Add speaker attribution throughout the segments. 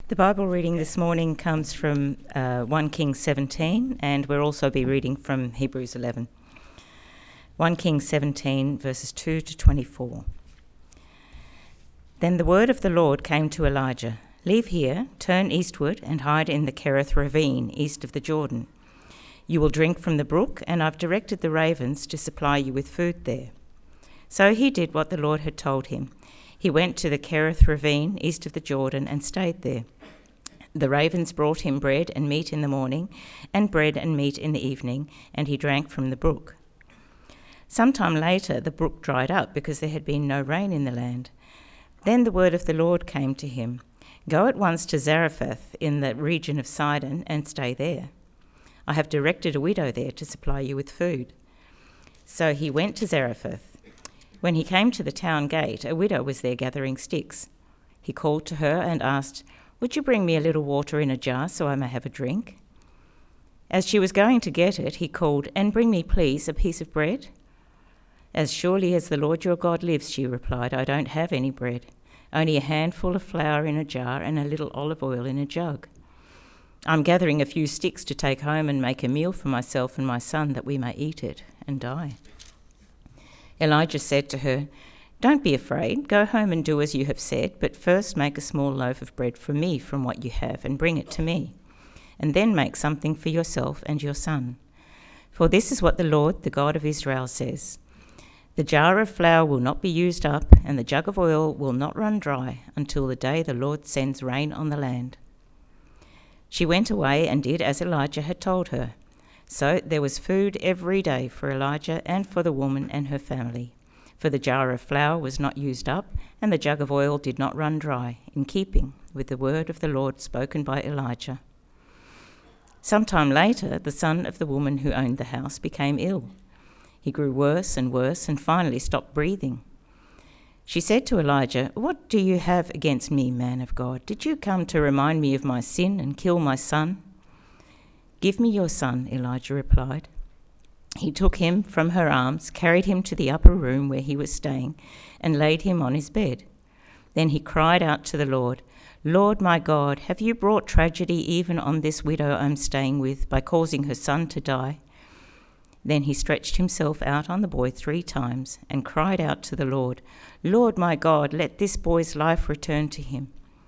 Speaker 1: The Bible reading this morning comes from 1 Kings 17, and we'll also be reading from Hebrews 11. 1 Kings 17, verses 2 to 24. Then the word of the Lord came to Elijah, "Leave here, turn eastward, and hide in the Kerith ravine, east of the Jordan. You will drink from the brook, and I've directed the ravens to supply you with food there." So he did what the Lord had told him. He went to the Kerith ravine, east of the Jordan, and stayed there. The ravens brought him bread and meat in the morning, and bread and meat in the evening, and he drank from the brook. Sometime later, the brook dried up because there had been no rain in the land. Then the word of the Lord came to him, "Go at once to Zarephath in the region of Sidon and stay there. I have directed a widow there to supply you with food." So he went to Zarephath. When he came to the town gate, a widow was there gathering sticks. He called to her and asked, "Would you bring me a little water in a jar so I may have a drink?" As she was going to get it, he called, "And bring me, please, a piece of bread." "As surely as the Lord your God lives," she replied, "I don't have any bread, only a handful of flour in a jar and a little olive oil in a jug. I'm gathering a few sticks to take home and make a meal for myself and my son that we may eat it and die." Elijah said to her, "Don't be afraid. Go home and do as you have said, but first make a small loaf of bread for me from what you have and bring it to me. And then make something for yourself and your son. For this is what the Lord, the God of Israel, says. The jar of flour will not be used up, and the jug of oil will not run dry until the day the Lord sends rain on the land." She went away and did as Elijah had told her. So there was food every day for Elijah and for the woman and her family. For the jar of flour was not used up, and the jug of oil did not run dry, in keeping with the word of the Lord spoken by Elijah. Sometime later, the son of the woman who owned the house became ill. He grew worse and finally stopped breathing. She said to Elijah, "What do you have against me, man of God? Did you come to remind me of my sin and kill my son?" "Give me your son," Elijah replied. He took him from her arms, carried him to the upper room where he was staying, and laid him on his bed. Then he cried out to the Lord, "Lord my God, have you brought tragedy even on this widow I'm staying with by causing her son to die?" Then he stretched himself out on the boy 3 times and cried out to the Lord, "Lord my God, let this boy's life return to him."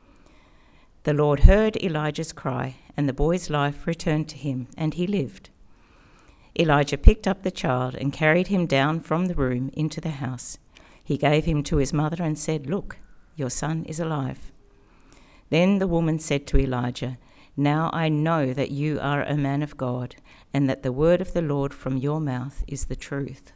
Speaker 1: The Lord heard Elijah's cry, and the boy's life returned to him, and he lived. Elijah picked up the child and carried him down from the room into the house. He gave him to his mother and said, "Look, your son is alive." Then the woman said to Elijah, "Now I know that you are a man of God, and that the word of the Lord from your mouth is the truth."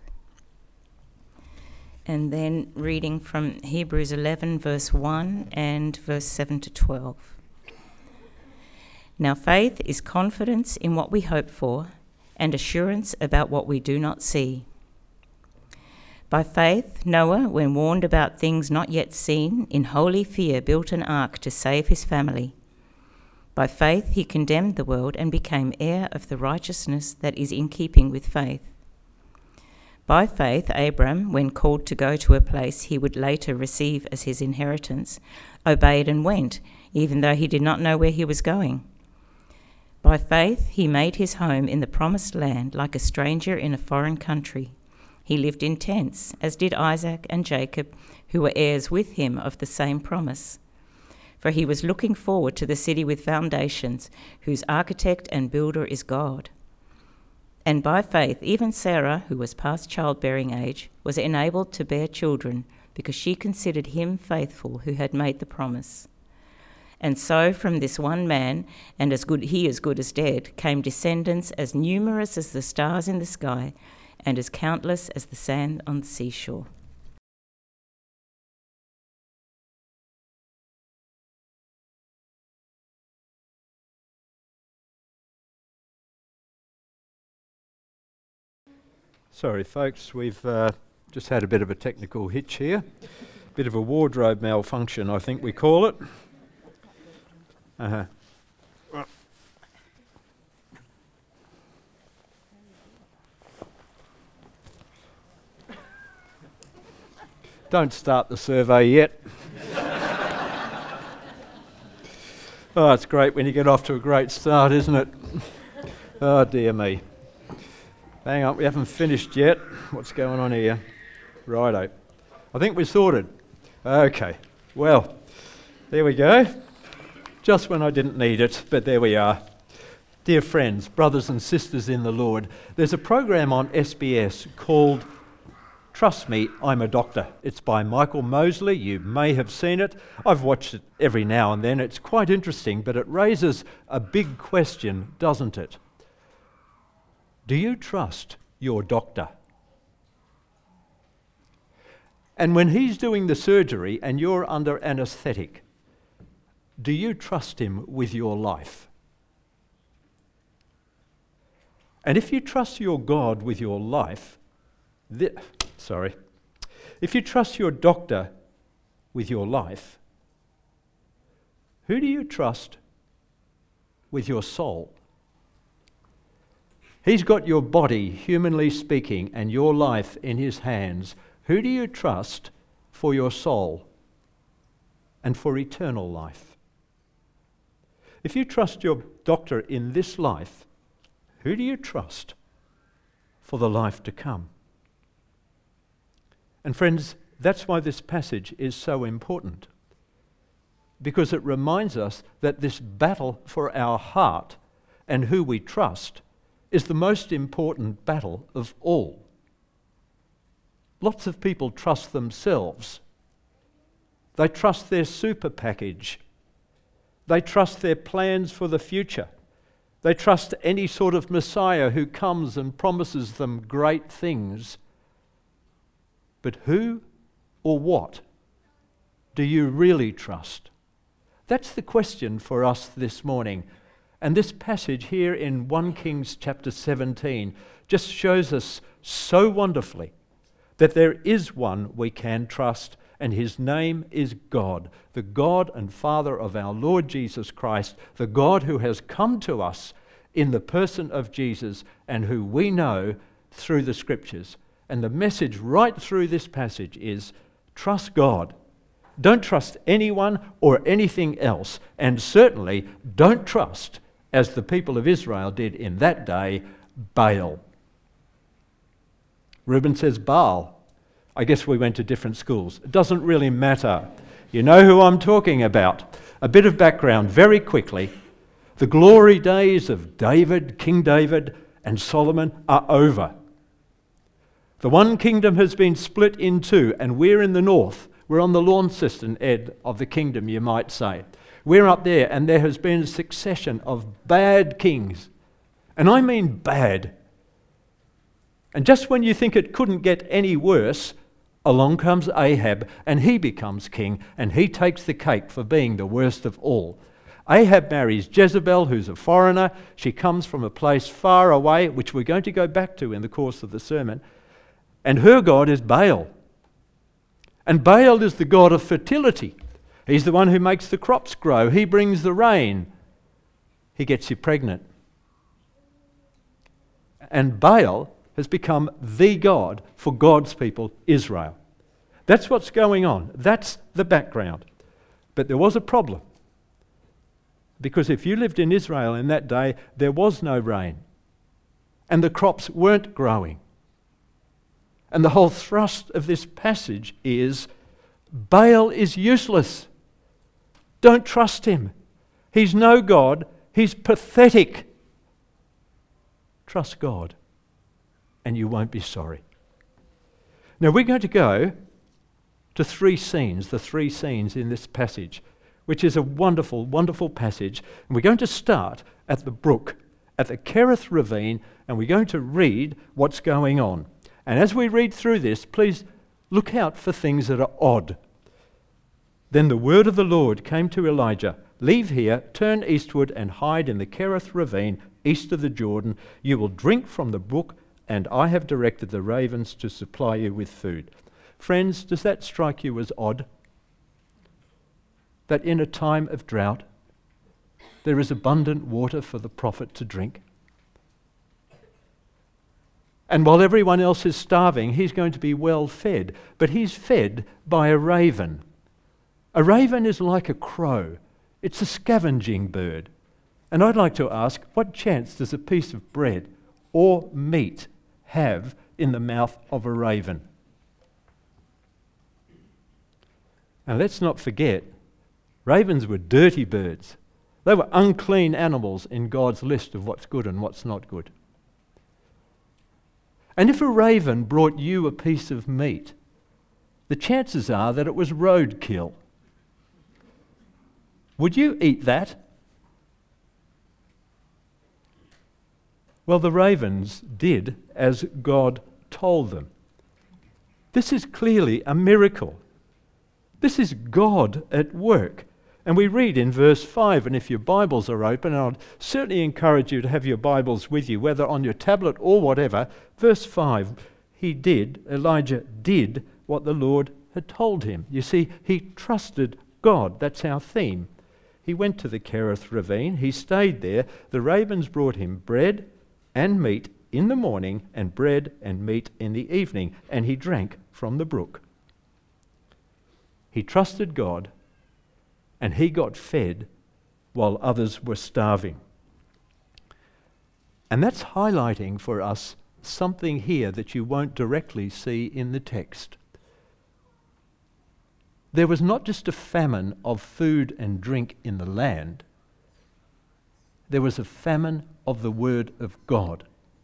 Speaker 1: And then reading from Hebrews 11, verse 1 and verse 7 to 12. Now faith is confidence in what we hope for, and assurance about what we do not see. By faith, Noah, when warned about things not yet seen, in holy fear built an ark to save his family. By faith he condemned the world and became heir of the righteousness that is in keeping with faith. By faith, Abram, when called to go to a place he would later receive as his inheritance, obeyed and went, even though he did not know where he was going. By faith, he made his home in the promised land like a stranger in a foreign country. He lived in tents, as did Isaac and Jacob, who were heirs with him of the same promise. For he was looking forward to the city with foundations, whose architect and builder is God. And by faith, even Sarah, who was past childbearing age, was enabled to bear children, because she considered him faithful who had made the promise. And so from this one man, and as good as dead, came descendants as numerous as the stars in the sky, and as countless as the sand on the seashore.
Speaker 2: Sorry folks, we've just had a bit of a technical hitch here. Bit of a wardrobe malfunction, I think we call it. Don't start the survey yet. Oh, it's great when you get off to a great start, isn't it? Oh, dear me. Hang on, we haven't finished yet. What's going on here? Righto. I think we're sorted. Okay, well, there we go. Just when I didn't need it, but there we are. Dear friends, brothers and sisters in the Lord, there's a program on SBS called Trust Me, I'm a Doctor. It's by Michael Mosley. You may have seen it. I've watched it every now and then. It's quite interesting, but it raises a big question, doesn't it? Do you trust your doctor? And when he's doing the surgery and you're under anaesthetic, do you trust him with your life? And if you trust your God with your life, if you trust your doctor with your life, who do you trust with your soul? He's got your body, humanly speaking, and your life in his hands. Who do you trust for your soul and for eternal life? If you trust your doctor in this life, who do you trust for the life to come? And friends, that's why this passage is so important, because it reminds us that this battle for our heart and who we trust is the most important battle of all. Lots of people trust themselves. They trust their super package. They trust their plans for the future. They trust any sort of Messiah who comes and promises them great things. But who or what do you really trust? That's the question for us this morning. And this passage here in 1 Kings chapter 17 just shows us so wonderfully that there is one we can trust, and his name is God, the God and Father of our Lord Jesus Christ, the God who has come to us in the person of Jesus and who we know through the Scriptures. And the message right through this passage is, trust God. Don't trust anyone or anything else, and certainly don't trust, as the people of Israel did in that day, Baal. Reuben says Baal. I guess we went to different schools. It doesn't really matter. You know who I'm talking about. A bit of background very quickly. The glory days of David, King David, and Solomon are over. The one kingdom has been split in two, and we're in the north. We're on the Launceston end of the kingdom, you might say. We're up there, and there has been a succession of bad kings. And I mean bad. And just when you think it couldn't get any worse, along comes Ahab, and he becomes king, and he takes the cake for being the worst of all. Ahab marries Jezebel, who's a foreigner. She comes from a place far away, which we're going to go back to in the course of the sermon. And her god is Baal. And Baal is the god of fertility. He's the one who makes the crops grow. He brings the rain. He gets you pregnant. And Baal has become the god for God's people, Israel. That's what's going on. That's the background. But there was a problem. Because if you lived in Israel in that day, there was no rain. And the crops weren't growing. And the whole thrust of this passage is, Baal is useless. Don't trust him. He's no God. He's pathetic. Trust God, and you won't be sorry. Now we're going to go to the three scenes in this passage, which is a wonderful, wonderful passage. And we're going to start at the brook, at the Kerith Ravine, and we're going to read what's going on. And as we read through this, please look out for things that are odd. Then the word of the Lord came to Elijah, "Leave here, turn eastward, and hide in the Kerith Ravine, east of the Jordan. You will drink from the brook, and I have directed the ravens to supply you with food." Friends, does that strike you as odd? That in a time of drought, there is abundant water for the prophet to drink? And while everyone else is starving, he's going to be well fed. But he's fed by a raven. A raven is like a crow. It's a scavenging bird. And I'd like to ask, what chance does a piece of bread or meat have in the mouth of a raven? And let's not forget, ravens were dirty birds. They were unclean animals in God's list of what's good and what's not good. And if a raven brought you a piece of meat, the chances are that it was roadkill. Would you eat that? Well, the ravens did as God told them. This is clearly a miracle. This is God at work. And we read in verse 5, and if your Bibles are open, and I'd certainly encourage you to have your Bibles with you, whether on your tablet or whatever, verse 5, Elijah did what the Lord had told him. You see, he trusted God. That's our theme. He went to the Kerith ravine. He stayed there. The ravens brought him bread and meat in the morning and bread and meat in the evening, and he drank from the brook. He trusted God, and he got fed while others were starving. And that's highlighting for us something here that you won't directly see in the text. There was not just a famine of food and drink in the land. There was a famine of the Word of God.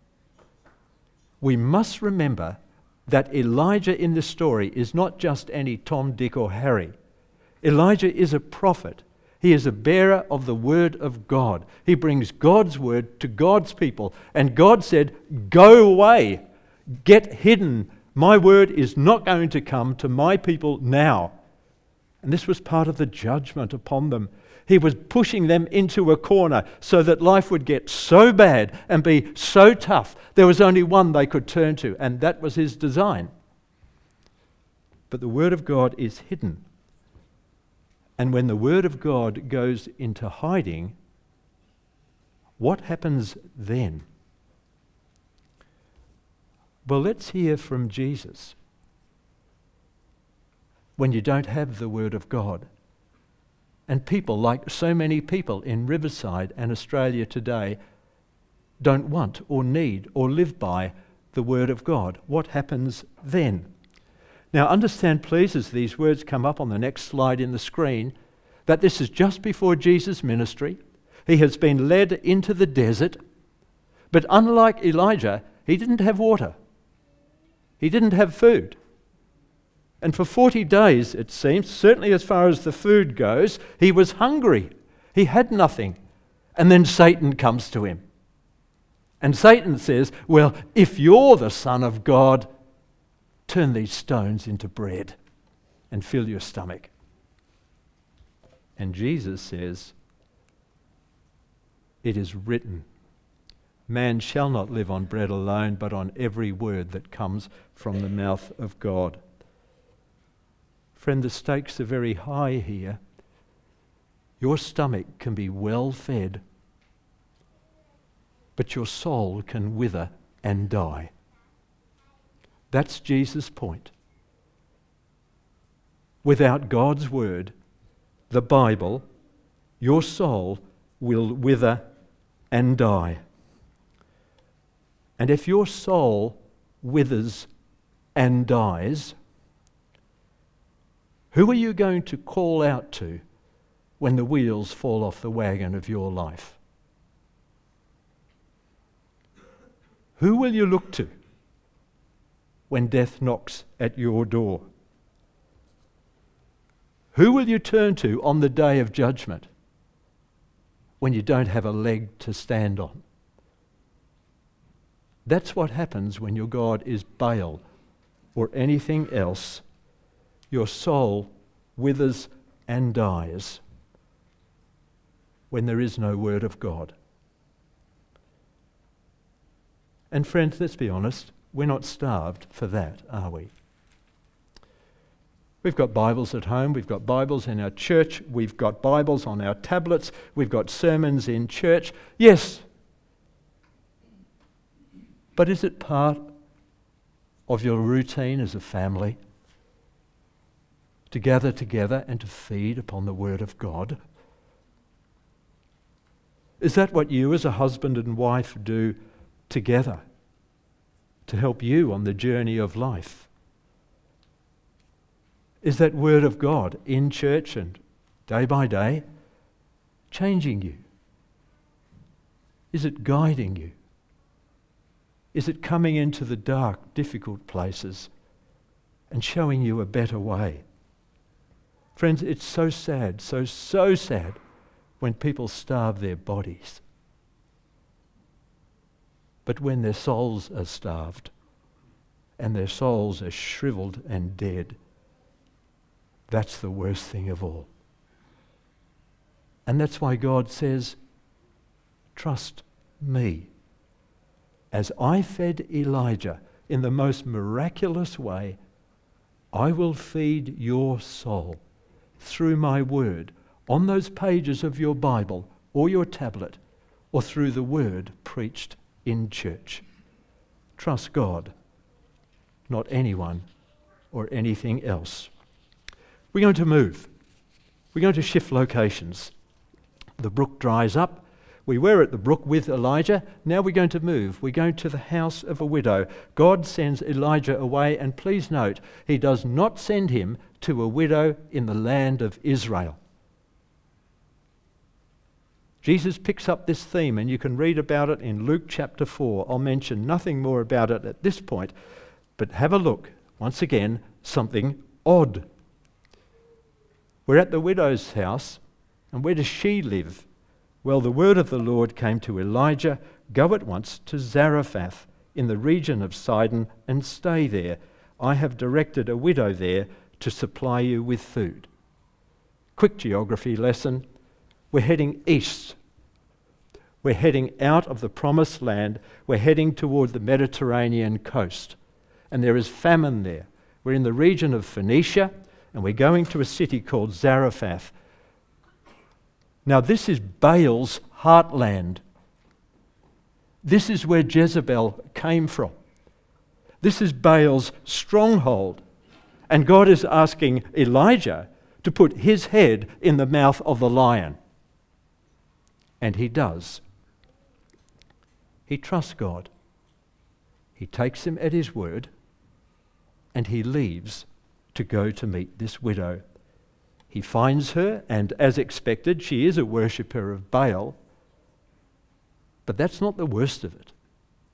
Speaker 2: We must remember that Elijah in the story is not just any Tom, Dick or Harry. Elijah is a prophet. He is a bearer of the Word of God. He brings God's Word to God's people. And God said, go away, get hidden. My Word is not going to come to my people now. And this was part of the judgment upon them. He was pushing them into a corner so that life would get so bad and be so tough. There was only one they could turn to, and that was his design. But the Word of God is hidden. And when the Word of God goes into hiding, what happens then? Well, let's hear from Jesus. When you don't have the Word of God, and people, like so many people in Riverside and Australia today, don't want or need or live by the Word of God, what happens then? Now understand, please, as these words come up on the next slide in the screen, that this is just before Jesus' ministry. He has been led into the desert, but unlike Elijah, he didn't have water. He didn't have food. And for 40 days, it seems, certainly as far as the food goes, he was hungry. He had nothing. And then Satan comes to him. And Satan says, well, if you're the Son of God, turn these stones into bread and fill your stomach. And Jesus says, it is written, man shall not live on bread alone, but on every word that comes from the mouth of God. Friend, the stakes are very high here. Your stomach can be well fed, but your soul can wither and die. That's Jesus' point. Without God's Word, the Bible, your soul will wither and die. And if your soul withers and dies, who are you going to call out to when the wheels fall off the wagon of your life? Who will you look to when death knocks at your door? Who will you turn to on the day of judgment when you don't have a leg to stand on? That's what happens when your God is Baal or anything else. Your soul withers and dies when there is no Word of God. And friends, let's be honest, we're not starved for that, are we? We've got Bibles at home, we've got Bibles in our church, we've got Bibles on our tablets, we've got sermons in church. Yes, but is it part of your routine as a family to gather together and to feed upon the Word of God? Is that what you as a husband and wife do together to help you on the journey of life? Is that word of God in church and day by day changing you? Is it guiding you? Is it coming into the dark, difficult places and showing you a better way? Friends, it's so sad, so sad when people starve their bodies. But when their souls are starved and their souls are shriveled and dead, that's the worst thing of all. And that's why God says, trust me. As I fed Elijah in the most miraculous way, I will feed your soul through my word on those pages of your Bible or your tablet or through the word preached in church. Trust God, not anyone or anything else. We're going to move. We're going to shift locations. The brook dries up. We were at the brook with Elijah. Now we're going to move. We're going to the house of a widow. God sends Elijah away, and please note, he does not send him to a widow in the land of Israel. Jesus picks up this theme, and you can read about it in Luke chapter 4. I'll mention nothing more about it at this point, but have a look. Once again, something odd. We're at the widow's house, and where does she live? Well, the word of the Lord came to Elijah, go at once to Zarephath in the region of Sidon and stay there. I have directed a widow there to supply you with food. Quick geography lesson. We're heading east. We're heading out of the promised land. We're heading toward the Mediterranean coast. And there is famine there. We're in the region of Phoenicia, and we're going to a city called Zarephath. Now, this is Baal's heartland. This is where Jezebel came from. This is Baal's stronghold. And God is asking Elijah to put his head in the mouth of the lion. And he does. He trusts God. He takes him at his word, and he leaves to go to meet this widow. He finds her, and as expected, she is a worshipper of Baal. But that's not the worst of it.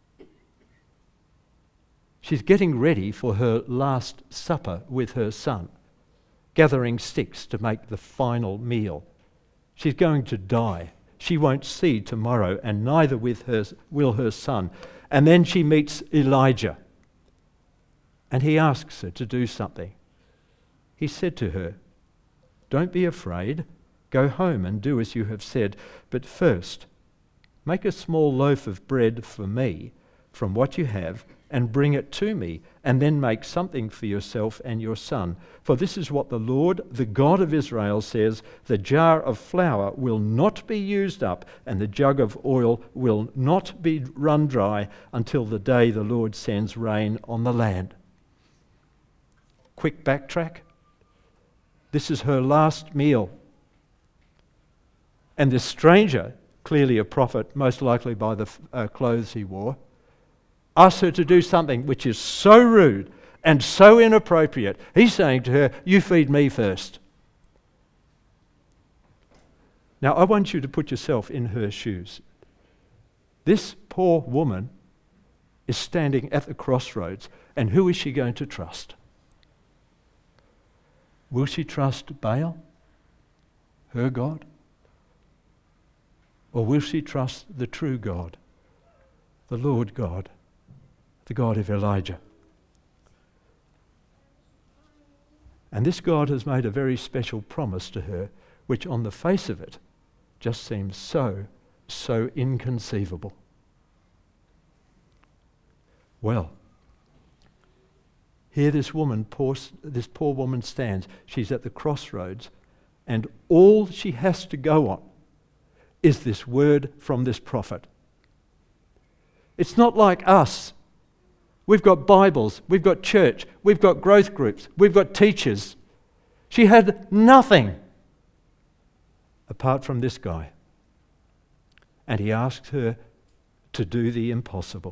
Speaker 2: She's getting ready for her last supper with her son, gathering sticks to make the final meal. She's going to die. She won't see tomorrow, and neither will her son. And then she meets Elijah, and he asks her to do something. He said to her, don't be afraid. Go home and do as you have said. But first, make a small loaf of bread for me from what you have and bring it to me, and then make something for yourself and your son. For this is what the Lord, the God of Israel, says, the jar of flour will not be used up, and the jug of oil will not be run dry until the day the Lord sends rain on the land. Quick backtrack. This is her last meal. And this stranger, clearly a prophet, most likely by the clothes he wore, asks her to do something which is so rude and so inappropriate. He's saying to her, you feed me first. Now, I want you to put yourself in her shoes. This poor woman is standing at the crossroads, and who is she going to trust? Will she trust Baal, her God? Or will she trust the true God, the Lord God, the God of Elijah? And this God has made a very special promise to her, which on the face of it just seems so inconceivable. Well, here this poor woman stands. She's at the crossroads, and all she has to go on is this word from this prophet. It's not like us. We've got Bibles, we've got church, we've got growth groups, we've got teachers. She had nothing apart from this guy. and he asked her to do the impossible.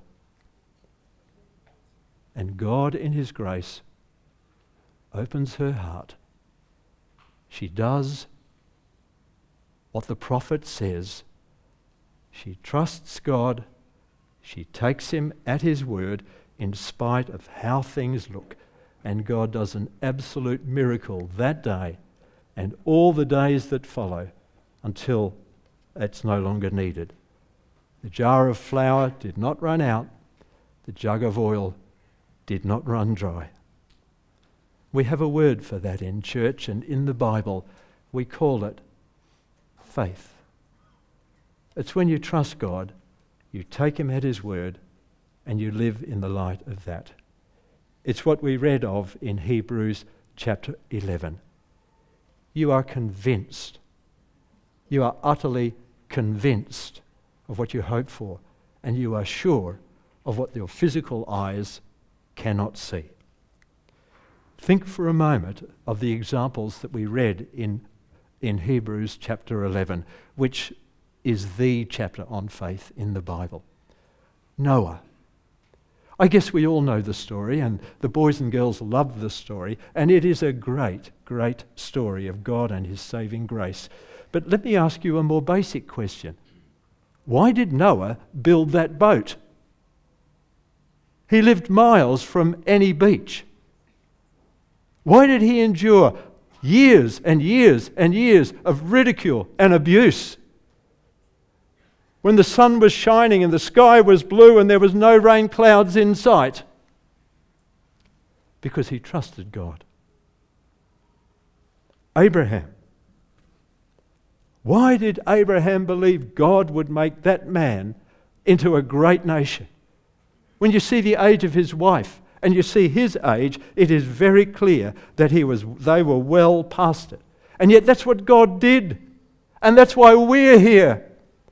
Speaker 2: And God, in his grace, opens her heart. She does what the prophet says. She trusts God. She takes him at his word in spite of how things look. And God does an absolute miracle that day and all the days that follow until it's no longer needed. The jar of flour did not run out. The jug of oil did not run dry. We have a word for that in church and in the Bible. We call it faith. It's when you trust God, you take him at his word, and you live in the light of that. It's what we read of in Hebrews chapter 11. You are convinced. You are utterly convinced of what you hope for, and you are sure of what your physical eyes cannot see. Think for a moment of the examples that we read in Hebrews chapter 11, which is the chapter on faith in the Bible. Noah. I guess we all know the story, and the boys and girls love the story, and it is a great, great story of God and his saving grace. But let me ask you a more basic question. Why did Noah build that boat? He lived miles from any beach. Why did he endure years and years and years of ridicule and abuse? When the sun was shining and the sky was blue and there was no rain clouds in sight? Because he trusted God. Abraham. Why did Abraham believe God would make that man into a great nation? When you see the age of his wife and you see his age, it is very clear that they were well past it. And yet that's what God did. And that's why we're here.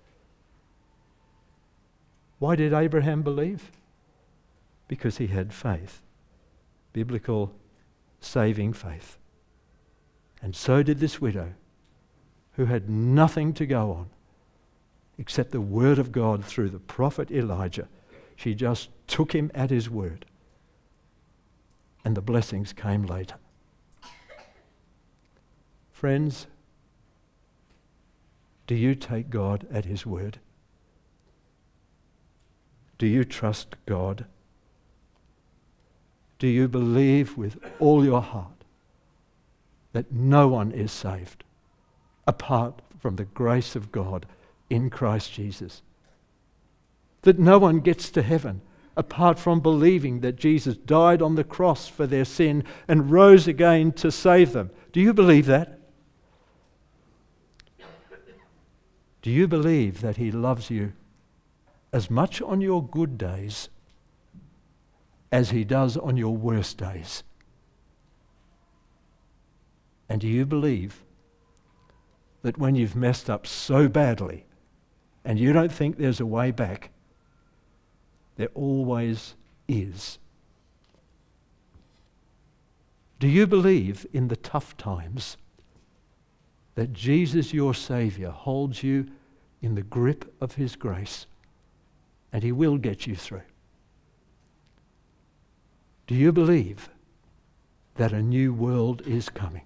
Speaker 2: Why did Abraham believe? Because he had faith. Biblical saving faith. And so did this widow, who had nothing to go on except the word of God through the prophet Elijah. She just took him at his word. And the blessings came later. Friends, do you take God at his word? Do you trust God? Do you believe with all your heart that no one is saved apart from the grace of God in Christ Jesus? That no one gets to heaven apart from believing that Jesus died on the cross for their sin and rose again to save them. Do you believe that? Do you believe that he loves you as much on your good days as he does on your worst days? And do you believe that when you've messed up so badly and you don't think there's a way back, there always is? Do you believe in the tough times that Jesus, your Saviour, holds you in the grip of his grace and he will get you through? Do you believe that a new world is coming?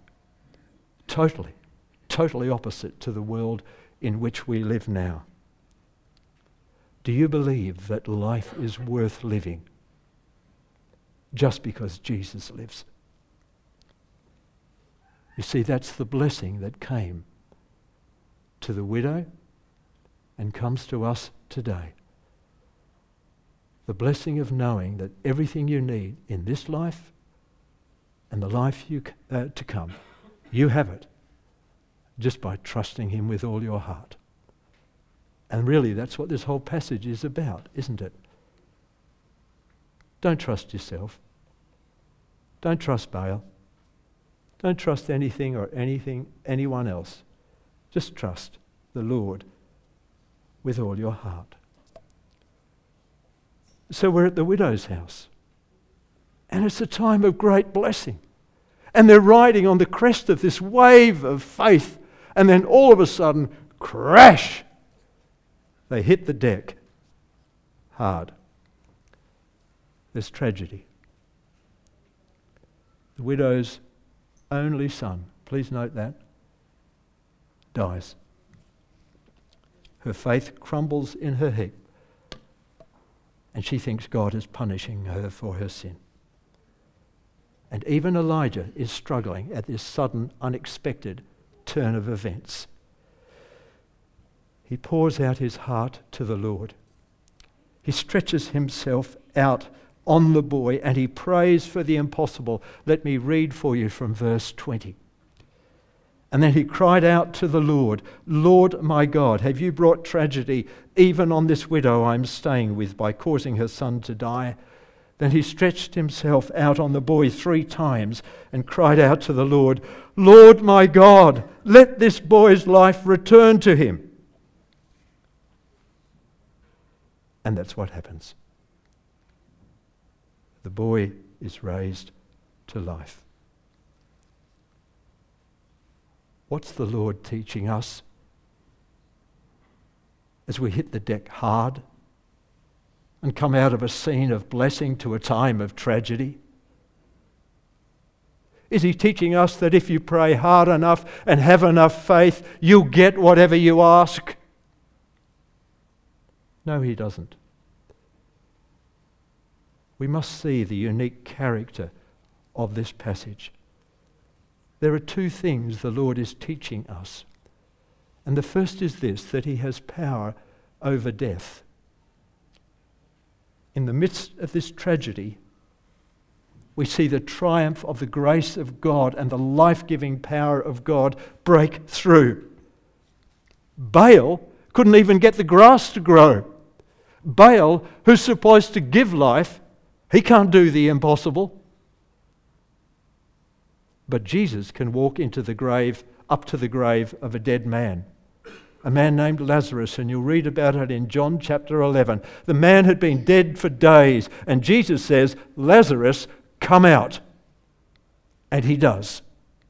Speaker 2: Totally opposite to the world in which we live now. Do you believe that life is worth living just because Jesus lives? You see, that's the blessing that came to the widow and comes to us today. The blessing of knowing that everything you need in this life and the life to come, you have it just by trusting him with all your heart. And really, that's what this whole passage is about, isn't it? Don't trust yourself. Don't trust Baal. Don't trust anything or anyone else. Just trust the Lord with all your heart. So we're at the widow's house. And it's a time of great blessing. And they're riding on the crest of this wave of faith. And then all of a sudden, crash! They hit the deck hard. There's tragedy. The widow's only son, please note that, dies. Her faith crumbles in her heap, and she thinks God is punishing her for her sin. And even Elijah is struggling at this sudden, unexpected turn of events. He pours out his heart to the Lord. He stretches himself out on the boy and he prays for the impossible. Let me read for you from verse 20. And then he cried out to the Lord, Lord my God, have you brought tragedy even on this widow I'm staying with by causing her son to die? Then he stretched himself out on the boy 3 times and cried out to the Lord, Lord my God, let this boy's life return to him. And that's what happens. The boy is raised to life. What's the Lord teaching us as we hit the deck hard and come out of a scene of blessing to a time of tragedy? Is he teaching us that if you pray hard enough and have enough faith, you'll get whatever you ask? No, he doesn't. We must see the unique character of this passage. There are 2 things the Lord is teaching us. And the first is this, that he has power over death. In the midst of this tragedy, we see the triumph of the grace of God and the life-giving power of God break through. Baal couldn't even get the grass to grow. Baal, who's supposed to give life, he can't do the impossible. But Jesus can walk into the grave, up to the grave of a dead man. A man named Lazarus, and you'll read about it in John chapter 11. The man had been dead for days, and Jesus says, Lazarus, come out. And he does.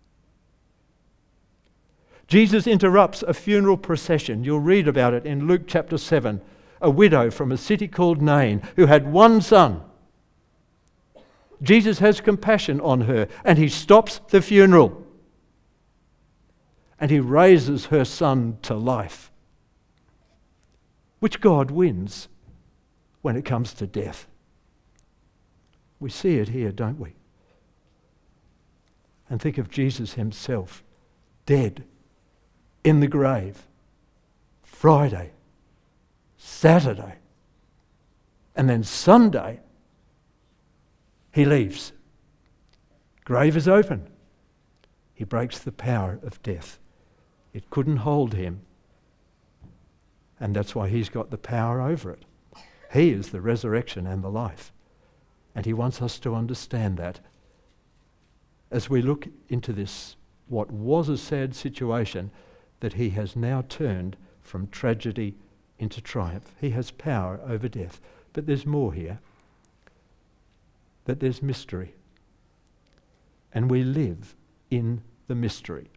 Speaker 2: Jesus interrupts a funeral procession. You'll read about it in Luke chapter 7. A widow from a city called Nain who had 1 son. Jesus has compassion on her and he stops the funeral and he raises her son to life. Which God wins when it comes to death. We see it here, don't we? And think of Jesus himself, dead, in the grave, Friday, Saturday, and then Sunday, he leaves. Grave is open. He breaks the power of death. It couldn't hold him. And that's why he's got the power over it. He is the resurrection and the life. And he wants us to understand that as we look into this, what was a sad situation, that he has now turned from tragedy into triumph. He has power over death. But there's more here. That there's mystery. And we live in the mystery.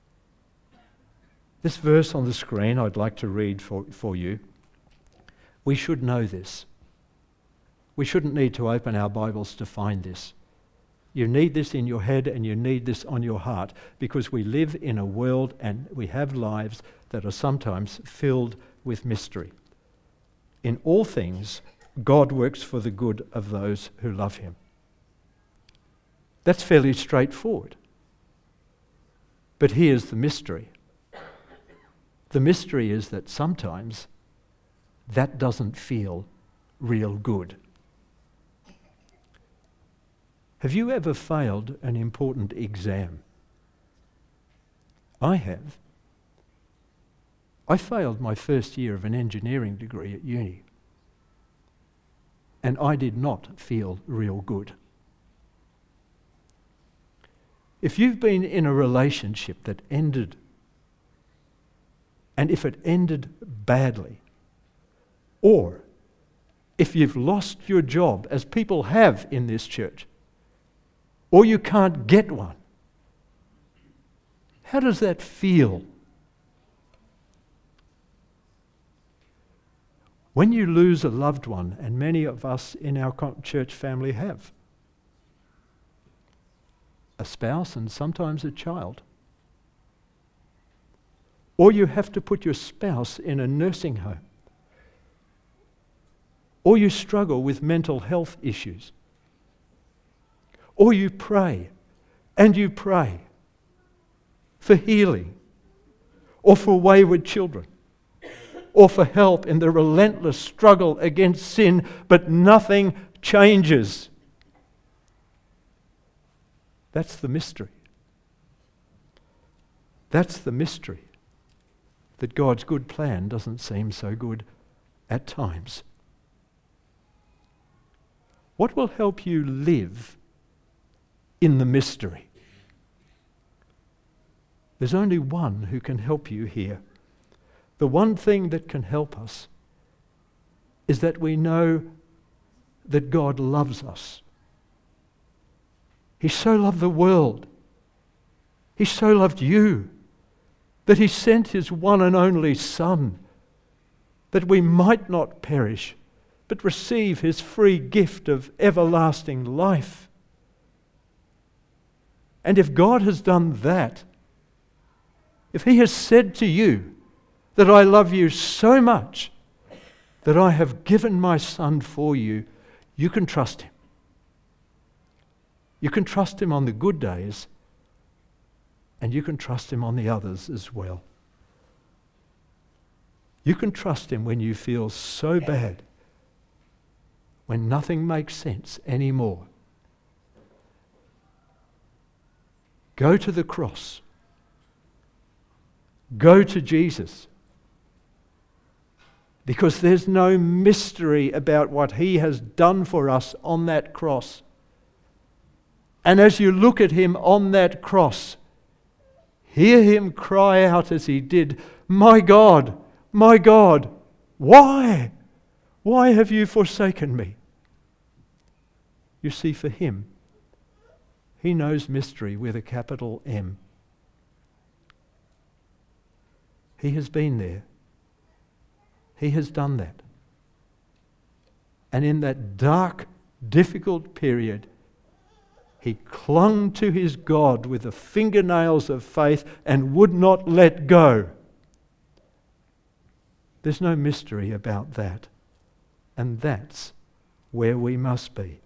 Speaker 2: This verse on the screen I'd like to read for you. We should know this. We shouldn't need to open our Bibles to find this. You need this in your head and you need this on your heart, because we live in a world and we have lives that are sometimes filled with mystery. In all things, God works for the good of those who love him. That's fairly straightforward. But here's the mystery. The mystery is that sometimes that doesn't feel real good. Have you ever failed an important exam? I have. I failed my first year of an engineering degree at uni. And I did not feel real good. If you've been in a relationship that ended, and if it ended badly, or if you've lost your job, as people have in this church, or you can't get one, how does that feel? When you lose a loved one, and many of us in our church family have, a spouse and sometimes a child, or you have to put your spouse in a nursing home, or you struggle with mental health issues, or you pray and you pray for healing, or for wayward children, or for help in the relentless struggle against sin, but nothing changes. That's the mystery. That's the mystery, that God's good plan doesn't seem so good at times. What will help you live in the mystery? There's only one who can help you here. The one thing that can help us is that we know that God loves us. He so loved the world. He so loved you that he sent his one and only Son, that we might not perish, but receive his free gift of everlasting life. And if God has done that, if he has said to you that I love you so much that I have given my Son for you, you can trust him. You can trust him on the good days, and you can trust him on the others as well. You can trust him when you feel so bad, when nothing makes sense anymore. Go to the cross. Go to Jesus. Because there's no mystery about what he has done for us on that cross. And as you look at him on that cross, hear him cry out as he did, my God, why? Why have you forsaken me? You see, for him, he knows mystery with a capital M. He has been there. He has done that. And in that dark, difficult period, he clung to his God with the fingernails of faith and would not let go. There's no mystery about that. And that's where we must be.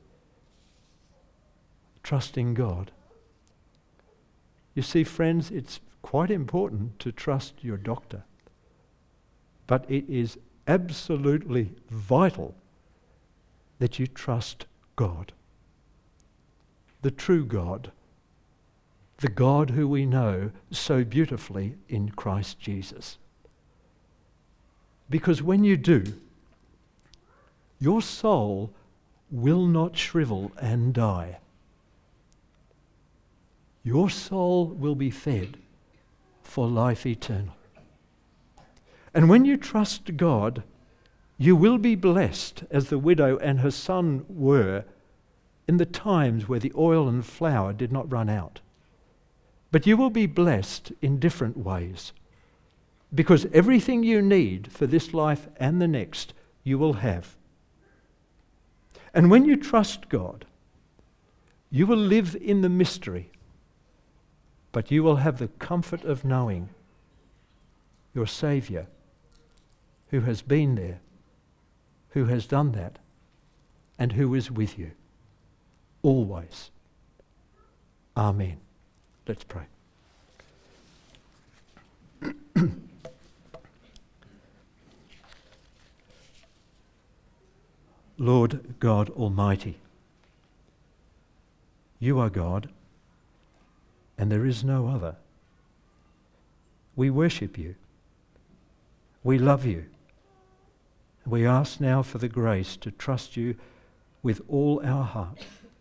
Speaker 2: Trusting God. You see, friends, it's quite important to trust your doctor. But it is absolutely vital that you trust God. The true God. The God who we know so beautifully in Christ Jesus. Because when you do, your soul will not shrivel and die. Your soul will be fed for life eternal. And when you trust God, you will be blessed as the widow and her son were in the times where the oil and flour did not run out. But you will be blessed in different ways, because everything you need for this life and the next, you will have. And when you trust God, you will live in the mystery, but you will have the comfort of knowing your Saviour, who has been there, who has done that, and who is with you always. Amen. Let's pray. Lord God Almighty, you are God, and there is no other. We worship you. We love you. We ask now for the grace to trust you with all our heart.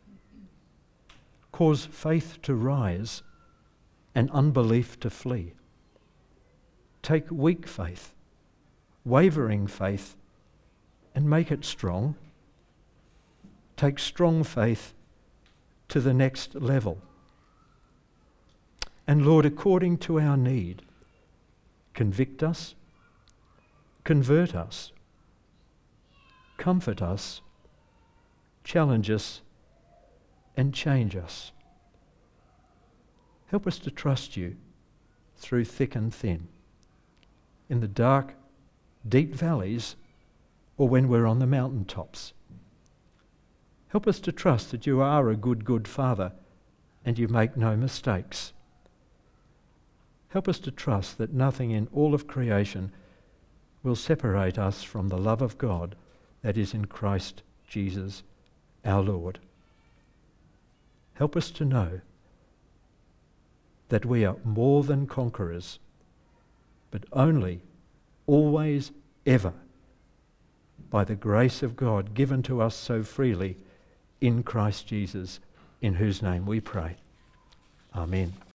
Speaker 2: Cause faith to rise and unbelief to flee. Take weak faith, wavering faith, and make it strong. Take strong faith to the next level. And Lord, according to our need, convict us, convert us, comfort us, challenge us, and change us. Help us to trust you through thick and thin, in the dark, deep valleys, or when we're on the mountaintops. Help us to trust that you are a good, good Father and you make no mistakes. Help us to trust that nothing in all of creation will separate us from the love of God that is in Christ Jesus our Lord. Help us to know that we are more than conquerors, but only, always, ever, by the grace of God given to us so freely in Christ Jesus, in whose name we pray. Amen.